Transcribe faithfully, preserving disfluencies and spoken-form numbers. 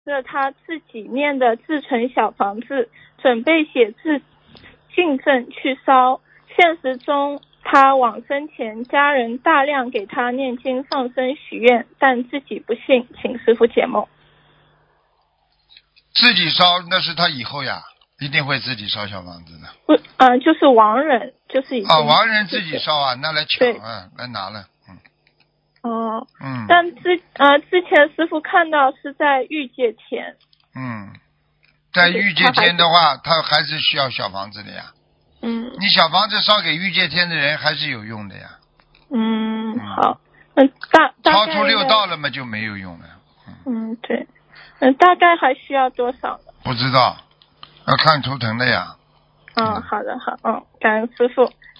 着他自己念的自成小房子，准备写字进证去烧。现实中他往生前家人大量给他念经放生许愿，但自己不信，请师父解梦。 自己烧那是他以后呀，一定会自己烧小房子的。 不，呃，就是亡人，就是已经啊，亡人自己烧啊，那来抢啊，来拿了，嗯。 哦。 嗯。 但之呃之前师父看到是在欲界天。 嗯，在欲界天的话，他还是需要小房子的呀。 嗯。 你小房子烧给欲界天的人还是有用的呀。 嗯，好。嗯，大大概超出六道了嘛就没有用了。 嗯, 嗯对。嗯，大概还需要多少呢？ 不知道，要看图腾的呀。 嗯，好的好，嗯，感恩师父。